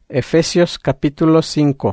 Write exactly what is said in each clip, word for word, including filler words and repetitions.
Efesios capítulo cinco.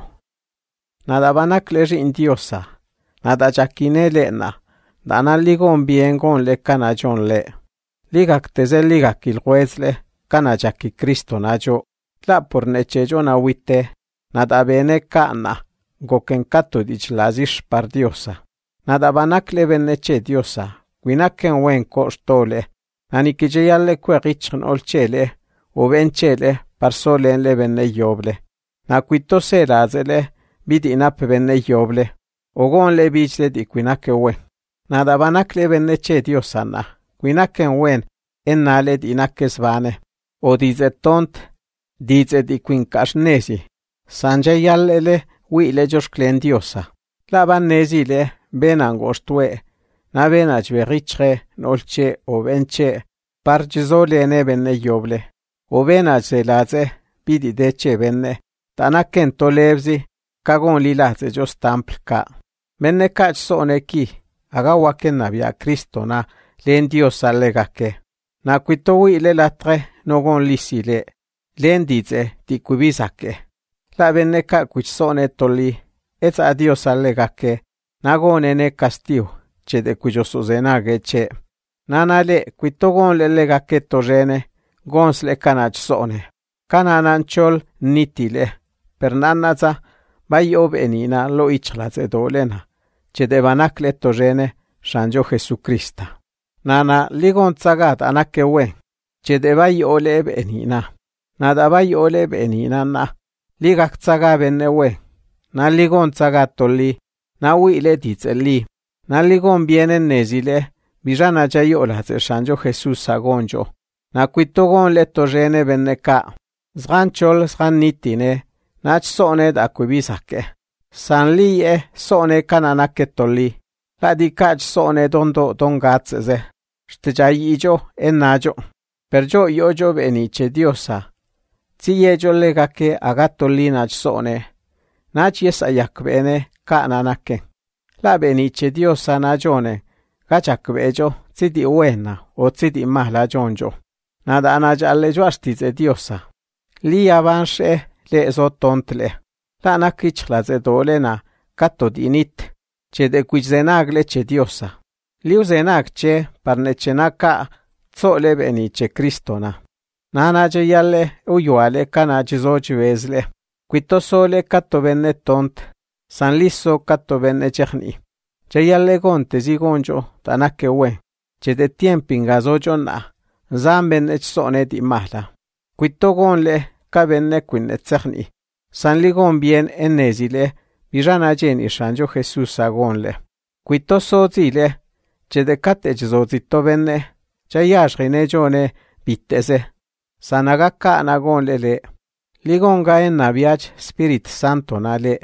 Nada banakleri indiosa. Nada jakine lena. Dana ligon bien gon le kana jon le. Ligak teze ligak ilhuezle. Kana jaki Cristo najo. La por neche jona wite. Nada bene kana. Goken kato dichlazish par diosa. Nada banakle beneche diosa. Winaken wen kostole. Nanikije yalle kwegichn olchele. O benchele. Parsolen le benne yoble. Na quito serazele, bidi inap benne yoble. Ogon le bichle di quinake wen. Nada banakle benne che diosana. Quinaken wen, ennale di inakes vane. O dize tont, dize di quincasnesi. Sanje yallele, wile josklen diosa. La bannesi le, benangostue. Na benajve richre, nolche o benche. Pargizole ne benne yoble. O benaj laze, bidi deche benne, tanaken tolevzi, kagon lilaze jos tampl ka. Menne kach sone ki, aga waken nabia Kristo na, len Dios allegake. Na quito wile latre, nogon lisile, len dize, di kubizake. La benne ka kuch sone toli, ez a Dios allegake, nagon ene castiu, che de cuyo suzenage che. Nanale, quito gon le legake torrene, gonsle kanach sone. Kanananchol nitile. Per nannaza, bayo benina lo ichlaze dolena. Che devanakle torrene, shanjo Jesucrista. Nana ligon tzagat anake wen. Che devay ole benina. Nada bay ole benina na. Ligak tzaga benne wen. Na ligon tzagat toli. Na wile ditzeli. Na ligon bienen nezile. Bijana jayola ze shanjo Jesus agonjo. Na quitogon le torrene benne ka. Zganchol zgan nitine. Nach sone da quibisake. San lie sone kananake toli. La di kach sone dondo dongatzeze. Shtejayijo enajo. Perjo yojo beniche diosa. Ziyejo legake agatoli nach sone. Nach yes ayak bene kananake. La beniche diosa najone. Gachak bejo zidi uena o zidi mahla jonjo. Nada anaja alle joastize diosa. Li avanshe le zotontle. La nakichlaze dolena kato dinit. Che de quizzenagle che diosa. Li uzenag che parnecenaka tsole benice Kristona. Nanaje yalle uyuale kanaji zojivezle. Quito sole kato benne tont. San lisso kato benne chechni. Che yalle gonte zigonjo tanake we. Che de tiempinga zojona. Zamben ech sone di mahla. Quito gonle kabenne quinne tsechni. San ligon bien ennesile, bijana jeni shanjo Jesus agonle. Quito sozile, che de katech zozito benne, chayash gine jone bitteze. San agaka anagonle le. Ligon gaen nabiach Spirit Santo na le.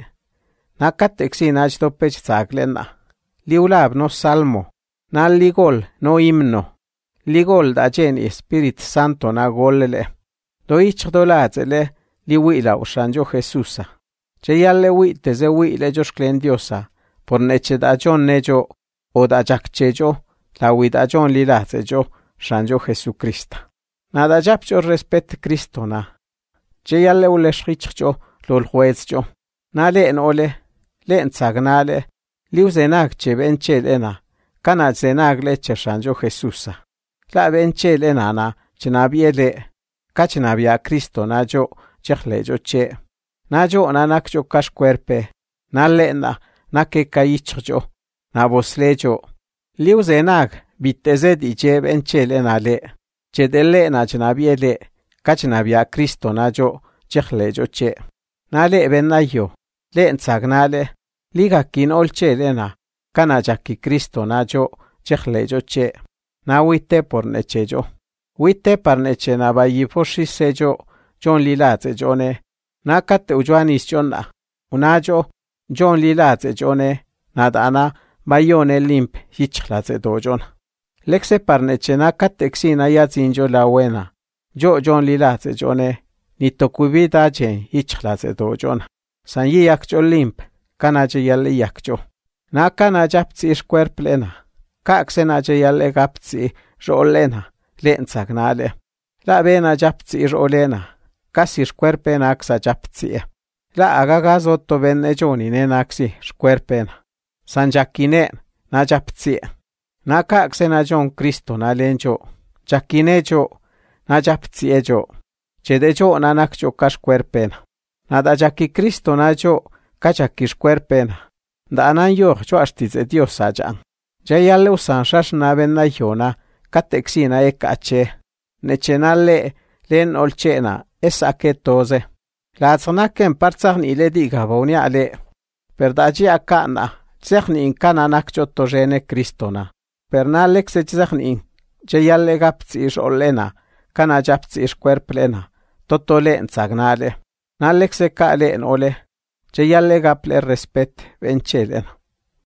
Na katexin ach topech zaglena. Liulab no salmo. Na ligol no himno. Ligol da jeni Spirit Santo na gollele. Do ich dolazele li wila ushanjo Jesusa. Che yalle wite ze wile josklen diosa. Por neche da jon nejo o da jakchejo la wida jon lilazejo shanjo Jesucrista. Nada japcho respet Kristona. Che yalle ule shrichjo lol juezjo. Na leen ole leen tsagnale li uzenag che benchelena. Kana zenagle che shanjo Jesusa. La benchele nana chinabiele kachinabia Cristo najo chechlejo che najo nanakjo kashkuerpe nalena nake kaichjo naboslejo liuzenag bitezed iche benchele nale chedele na chinabiele kachinabia Cristo najo chechlejo che nale benayo len tsagnale ligakin olchelena kanajaki Cristo najo chechlejo che na wite por nechejo. Wite par neche na bayi poshi sejo jon lilaze jone. Na kate ujuanis jona. Unajo jon lilaze jone. Nadana bayone limp hichlaze dojon. Lexe par neche na kate xina yazinjo la wena. Jo jon lilaze jone. Nito kubita jen hichlaze dojon. San yi yakjo limp. Kanaje yalle yakjo. Na kanajapzi ishkwerplena. Kaxenaje yalle gapzi rolena, len tsagnale. La bena japzi rolena. casi xcuerpena sa chaptsie. La agaga zotto benne joni nenaxi xcuerpena. San jakinen na chaptsie. Na kakse na jon Cristo na lenjo. Jakine jo na chaptsie jo. Chede jo na nakjo ka xcuerpena. Nada jaki Cristo na jo kachaki xcuerpena. Da anan yo jo astitze Dios sajan. Jayalle usan shash na benna yona kateksina ekache. Nechenale len olchena esa ketoze. La tsnaken partsagn ile diga bonia ale. Perdaji akana tsegni inkana nakjo tojene Kristona. Pernalek se tsegni jayalle gaptsi is olena kana japtsi is cuerplena. Totole entsagnale. Nalek se kale en ole. Jayalle gaple respet benchelen.